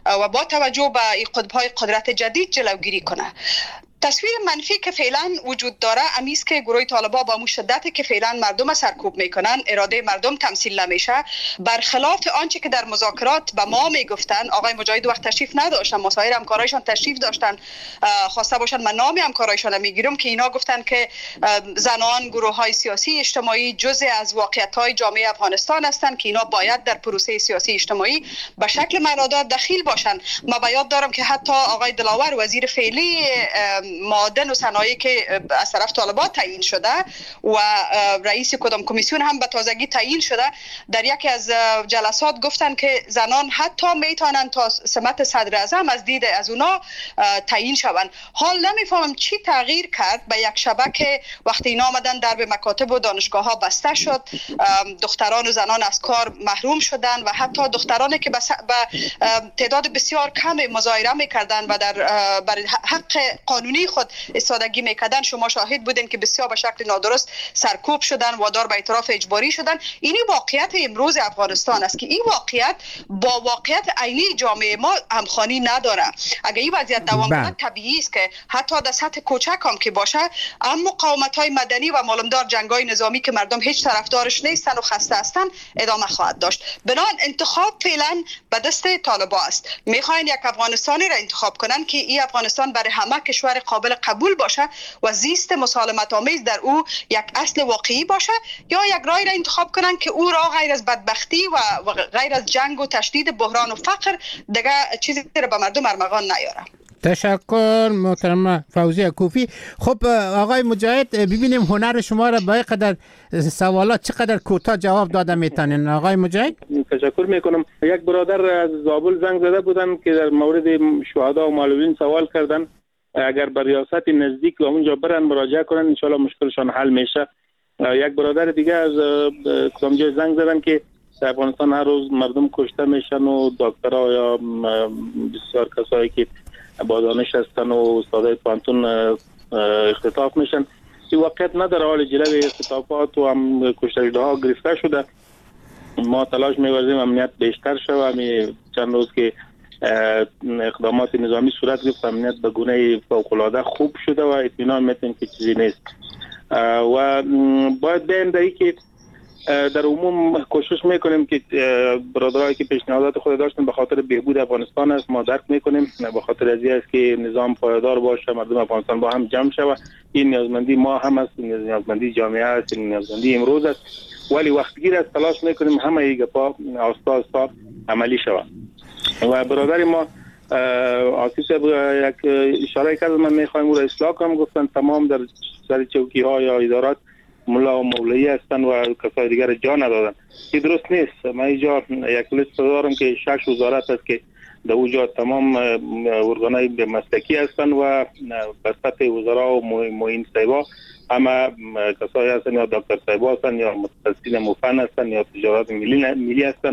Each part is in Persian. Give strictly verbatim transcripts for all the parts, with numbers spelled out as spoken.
و با توجه به قطب‌های قدرت جدید جلوگیری کنه. تصویر منفی که فعلا وجود داره امیست که گروه طالبان با مشدتی که فعلا مردم سرکوب میکنن اراده مردم تمثیل نمیشه، برخلاف آنچه که در مذاکرات به ما میگفتن. آقای مجاهد وقت تشریف نداشتن، مسایر همکارایشان تشریف داشتن، خواسته باشن من نام همکارایشان میگیرم که اینا گفتن که زنان، گروه های سیاسی اجتماعی جزء از واقعیت های جامعه افغانستان هستند که اینا باید در پروسه سیاسی اجتماعی به شکل معنادار دخیل باشن. ما باید دارم که حتی آقای دلاور وزیر فعلی معادن و صنایع که از طرف طالبان تعیین شده و رئیس کدام کمیسیون هم به تازگی تعیین شده، در یکی از جلسات گفتن که زنان حتی میتونن تا سمت صدر اعظم از دید از اونا تعیین شوند. حال نمیفهمم چی تغییر کرد به یک شبه که وقتی اینا آمدن درب مکاتب و دانشگاه ها بسته شد، دختران و زنان از کار محروم شدن و حتی دخترانی که به تعداد بسیار کم مظاهره میکردن و در بر حق قانونی خود استادگی میکردن، شما شاهد بودین که بسیار به شکل نادرست سرکوب شدن، وادار به اعتراف اجباری شدن. اینی واقعیت امروز افغانستان است که این واقعیت با واقعیت عینی جامعه ما همخوانی نداره. اگر این وضعیت دوام بیاورد طبیعی است که حتی در سطح کوچک هم که باشه، اما مقاومت‌های مدنی و معلومدار جنگ‌های نظامی که مردم هیچ طرفدارش نیستن و خسته هستن ادامه خواهد داشت. بنابراین انتخاب فعلا به دست طالبان است. میخواین یک افغانستانی را انتخاب کنن که این افغانستان برای همه کشور قابل قبول باشه و زیست مسالمت آمیز در او یک اصل واقعی باشه، یا یک راه را انتخاب کنن که او را غیر از بدبختی و غیر از جنگ و تشدید بحران و فقر دیگه چیزی را به مردم ارمغان نیاره. تشکر محترم فوزیه کوفی. خب آقای مجاهد، ببینیم هنر شما را با قدر سوالات چقدر کوتاه جواب داده میتونین. آقای مجاهد تشکر میکنم. یک برادر از زابل زنگ زده بودن که در مورد شهدا و معلولین سوال کردن، اگر به ریاست نزدیک و اونجا برن مراجعه کنن انشالله مشکلشان حل میشه. یک برادر دیگه از کامجا زنگ زدن که در افغانستان هر روز مردم کشته میشن و دکترها یا بسیار کسایی که با دانش هستن و استادای پانتون اختطاف میشن. این واقعیت نداره، حال جلوی اختطافات و هم کشتاریده ها گرفته شده. ما تلاش می‌ورزیم امنیت بیشتر شود. همین چند روز که اقدامات نظامی صورت گرفت، امنیت به گونه فوق‌العاده خوب شده و اطمینان میتونیم که چیزی نیست. و باید بین در که در عموم کوشش میکنیم که برادرایی که پیشنهادات خود داشتن به خاطر بهبود افغانستان است، ما درک میکنیم. به خاطر از این است که نظام پایدار باشه، مردم افغانستان با هم جمع شود. این نیازمندی ما هم است، نیازمندی جامعه است، نیازمندی امروز است. ولی وقتگیر است تلاش میکنیم همه این گپا آستا آستا عملی شود. و برادر ما آصف صاحب یک اشاره کرد، من میخوایم او را اصلاح کنم. گفتن تمام در سر چوکی ها یا ادارات ملا و مولایی هستن و کسای دیگر جا ندادن. این درست نیست. من اینجا یک لیست دارم که شش وزارت است که در اونجا تمام ارگانای مسلکی هستن و به سطح وزرا و معین صاحبا همه کسایی هستن یا دکتر صاحبا هستن یا متخصصین مفن هستن یا تجارت ملی ملی هستن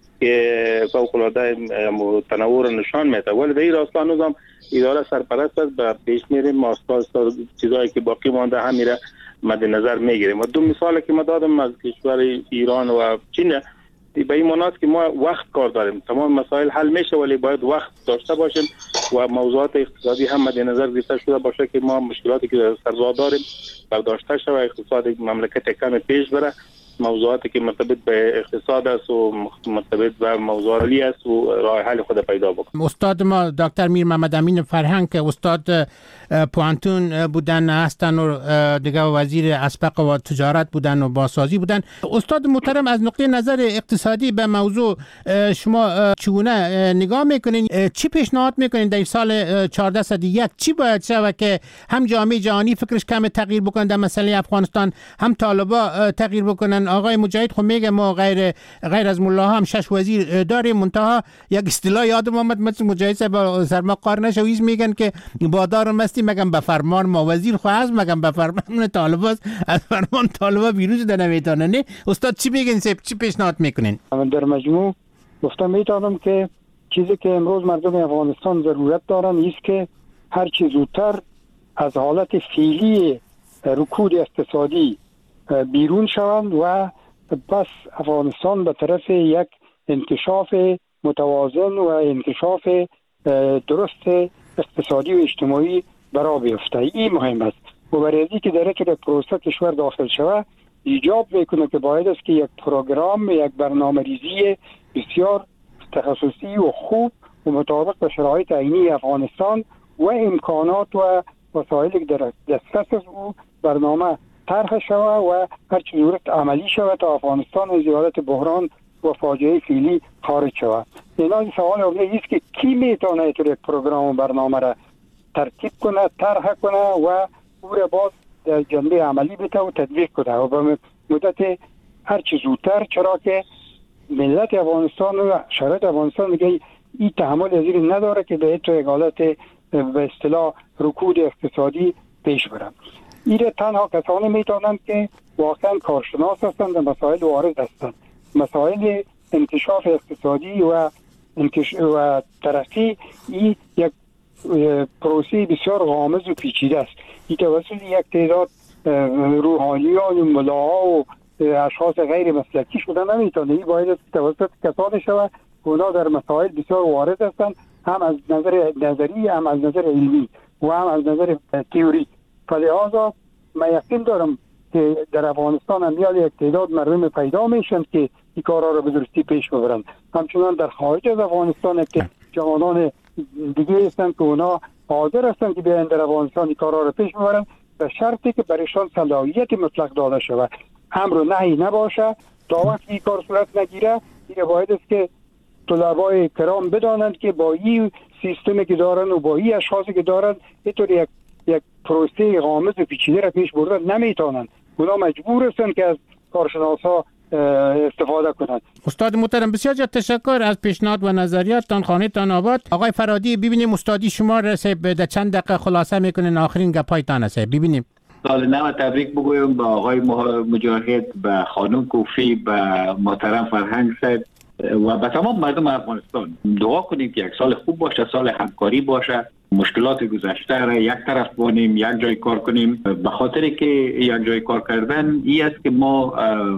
که فوق‌العاده تنوع نشان میده. ولی در این راستا نظام اداره سرپرست است و پیش میریم ماستا چیزایی که باقی مانده هم میره مد نظر میگیریم. و دو مثال که ما دادم از کشور ایران و چین، به این مناسبت که ما وقت کار داریم، تمام مسائل حل میشه ولی باید وقت داشته باشیم و موضوعات اقتصادی هم مد نظر گرفته شده باشه که ما مشکلاتی که در سر داریم برداشته شود، اقتصاد مملکت کم پیش بره. موضوعاتی که مرتبط به اقتصاد است و مرتبط به موضوع علی است و راه حل خود پیدا بکنه. استاد ما دکتر میر محمد امین فرهنگ که استاد پوانتون بودن هستن و دیگه وزیر اسبق و تجارت بودن و بازسازی بودن. استاد محترم، از نقطه نظر اقتصادی به موضوع شما چگونه نگاه میکنین؟ چی پیشنهاد میکنین در سال چهارده صد و یک چی باید شود که هم جامعه جهانی فکرش کم تغییر بکنه در مسئله افغانستان، هم طالبا تغییر بکنن؟ آقای مجاهد خب میگه ما غیر غیر از ملا هم شش وزیر داریم، منتها یک اصطلاح یادم آمد مثل مجاهد صاحب سرما قار نشویز میگن که با دار مستی مگم به فرمان ما وزیر خو از مگم به فرمان طالبا از فرمان طالبا بیرون شده نمیتونه. نه استاد چی میگن؟ چی پیشنهاد میکنین؟ من در مجموع گفتم میتونم که چیزی که امروز مردم افغانستان ضرورت دارن است که هر چه زودتر از حالت فعلی رکود اقتصادی بیرون شوند و پس افغانستان به طرف یک انکشاف متوازن و انکشاف درست اقتصادی و اجتماعی برا بیفته. این مهم است و برای که در یک پروسه کشور داخل شوه ایجاب میکنه که باید است که یک پروگرام، یک برنامه ریزی بسیار تخصصی و خوب و مطابق به شرایط عینی افغانستان و امکانات و وسایلی که در دسترس او برنامه طرح شوه و هر چه صورت عملی شوه تا افغانستان از حالت بحران و فاجعه فعلی خارج شوه. اینا سوال اول است که کی میتونه یک پروگرام و برنامه را ترتیب کنه، طرح کنه و او را باز در جنبه عملی بده و تطبیق کنه و به مدت هر چه زودتر، چرا که ملت افغانستان و شرایط افغانستان دیگه این تحمل از این نداره که به تو یک حالت به اصطلاح رکود اقتصادی پیش برن. این تنها کسانی میتونند که واقعا کارشناس هستند و مسائل وارد هستند. مسائل انکشاف اقتصادی و انکش و ترقی این یک پروسه بسیار غامض و پیچیده است. این توسط یک تعداد روحانیان و ملاها و اشخاص غیر مسلکی شده نمیتونه. این باید توسط کسانی شود که اونا در مسائل بسیار وارد هستند، هم از نظر نظری، هم از نظر علمی و هم از نظر تئوری. فلذا من یقین دارم که در افغانستان هم یک تعداد مردم پیدا میشن که این کارا رو به درستی پیش ببرند. همچنان در خارج از افغانستان که جوانان دیگه هستند که اونا حاضر هستند که بیاین در افغانستان این کارا رو پیش ببرند به شرطی که برایشان صلاحیت مطلق داده شود، امر و نهی نباشه. تا وقتی این کار صورت نگیره این باید است که طلبای کرام بدانند که با این سیستمی که دارن و با این اشخاصی که دارن اینطور یک یک پروسه غامض و پیچیده را پیش بردن نمیتونن. اونا مجبور هستند که از کارشناسا استفاده کنند. استاد محترم بسیار جا تشکر از پیشنهاد و نظریاتتان. خانه تان آباد. آقای فرادی ببینیم استادی شما رسه در چند دقیقه خلاصه میکنین آخرین گپایتان است. ببینیم. سال نو تبریک بگویم به آقای مجاهد، به خانم کوفی، به محترم فرهنگ صاحب و به تمام مردم افغانستان. دعا کنیم که یک سال خوب باشه، سال همکاری باشه، مشکلات گذشته را یک طرف بانیم، یک جای کار کنیم. به خاطر که یک جای کار کردن این است که ما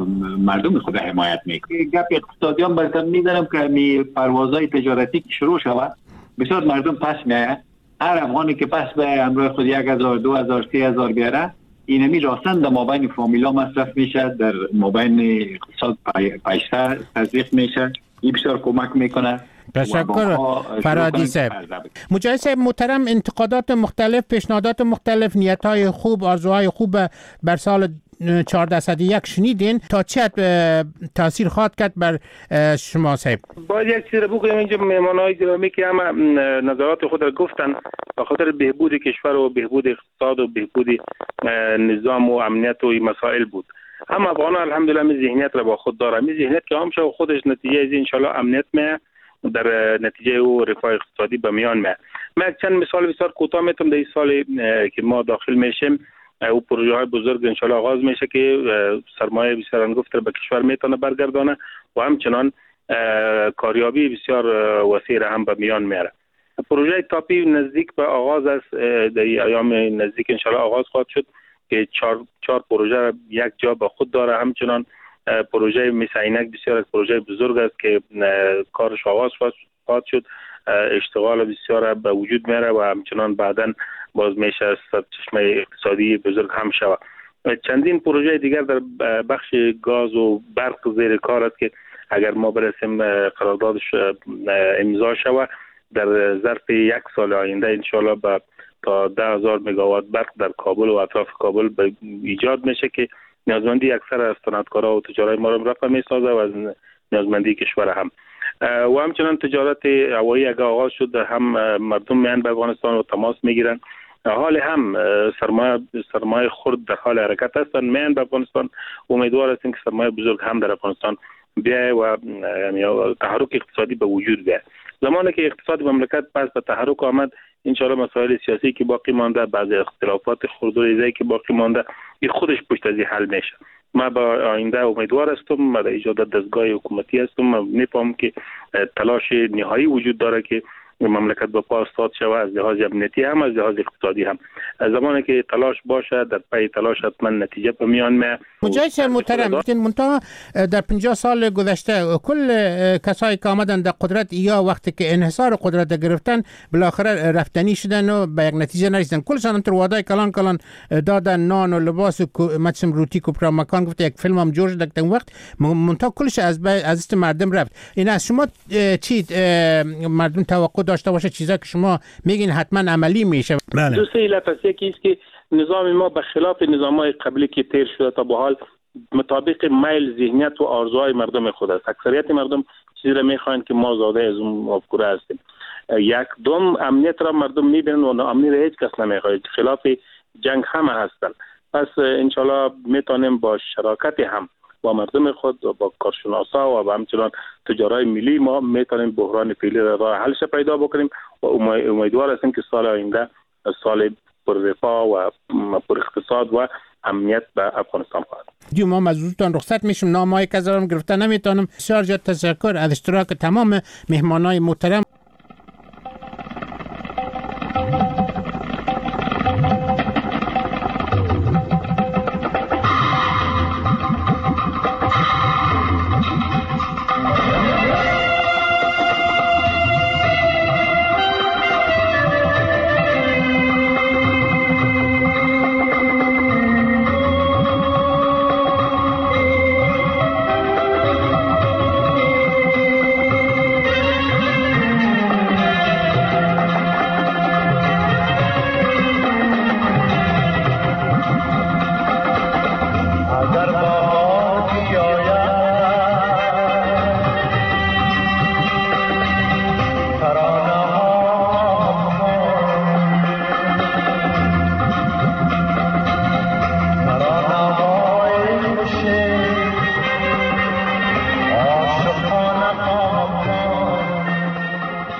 مردم خود حمایت میکنیم. گپ اقتصادیان براتون میدونم که می پروازهای تجارتی که شروع شود بسیار مردم پس میآید. هر افغانی که پس به همراه خود یک هزار، دو هزار، سه هزار بیاره، اینمی راستن در مابین فامیلا مصرف میشه، در مابین اقتصاد پیشتر تزریق میشه. این بسیار کمک میکنه. تشکر فرادی صاحب. مجاهد صاحب محترم، انتقادات مختلف، پیشنهادات مختلف، نیت‌های خوب، آرزوهای خوب بر سال چهارده صد و یک شنیدین. تا چه تاثیر خواهد کرد بر شما صاحب؟ باید یک چیز رو بگویم اینجا مهمان‌های گرامی که هم نظرات خود را گفتن به خاطر بهبود کشور و بهبود اقتصاد و بهبود نظام و امنیت و این مسائل بود. هم افغان الحمدلله می ذهنیت را با خود داره، می ذهنیت که هم شو خودش نتیجه از ان شاء الله امنیت می در نتیجه و رفاه اقتصادی به میان میاد. من چند مثال بسیار کوتاه میتونم در این سال که ما داخل میشیم او پروژه های بزرگ ان شاء الله آغاز میشه که سرمایه بسیار انگفت به کشور میتونه برگردانه و همچنان کاریابی بسیار وسیع هم به میان میاره. پروژه تاپی نزدیک به آغاز است، در ایام نزدیک ان شاء الله آغاز خواهد شد که چهار چهار پروژه یک جا به خود داره. همچنان پروژه میسعینک بسیار پروژه بزرگ است که کارش آغاز خواهد شد، اشتغال بسیار به وجود میاره و همچنان بعداً باز میشه سرچشمه اقتصادی بزرگ هم شود. چندین پروژه دیگر در بخش گاز و برق زیر کار است که اگر ما برسیم قراردادش امضا شود در ظرف یک سال آینده انشالله به تا ده هزار مگاوات برق در کابل و اطراف کابل به ایجاد میشه که نیازمندی اکثر از صنعتکارا و تجارای ما را رفع میسازه و از نیازمندی کشور هم. و همچنان تجارت هوایی اگر آغاز شد هم مردم میان به افغانستان و تماس میگیرن. حال هم سرمایه سرمایه خرد در حال حرکت هستند، میان به افغانستان. امیدوار هستیم که سرمایه بزرگ هم در افغانستان بیاید و یعنی تحرک اقتصادی به وجود بیاید. زمانی که اقتصاد مملکت پس به تحرک آمد انشاءالله مسائل سیاسی که باقی مانده، بعضی اختلافات خرد و ریزی که باقی مانده، این خودش پشت از این حل میشه. ما با آینده امیدوار هستم، ما در ایجاد دستگاه حکومتی هستم. من میفهمم که تلاش نهایی وجود داره که مملکت به پا استاد شود، از لحاظ امنیتی هم از لحاظ اقتصادی هم. زمانی که تلاش باشه در پی تلاش حتما نتیجه به میان میاد. مجاهد محترم، منتها در پنجاه سال گذشته کل کسایی که آمدن در قدرت یا وقتی که انحصار قدرت گرفتن بالاخره رفتنی شدن و به یک نتیجه نرسیدن. کلشان انتر وعده کلان کلان دادن نان و لباس و مثلا روتی کوپرا مکان، گفت یک فیلم هم جور شد در وقت منتها کلش از از است مردم رفت. این از شما چی مردم توقع داشته باشه چیزا که شما میگین حتما عملی میشه؟ بله. دو سه علت است. یکی است که نظام ما به خلاف نظام‌های قبلی که تیر شده تا به حال مطابق میل ذهنیت و آرزوهای مردم خود است. اکثریت مردم چیزی را میخواین که ما زاده از اون مفکوره هستیم. یک دوم امنیت را مردم میبینن و ناامنی را هیچ کس نمیخواد. خلاف جنگ همه هستند. پس انشالله میتونیم با شراکت هم با مردم خود و با کارشناسا و با همچنان تجارای ملی ما میتونیم بحران فعلی را راه حلش پیدا بکنیم و امیدوار هستیم که سال آینده سال پر رفاه و پر اقتصاد و امنیت به افغانستان خواهد. دیو ما مزودتان رخصت میشم، نامه‌ای که ازم گرفته نمیتونم. بسیار زیاد تشکر از اشتراک تمام مهمانای محترم.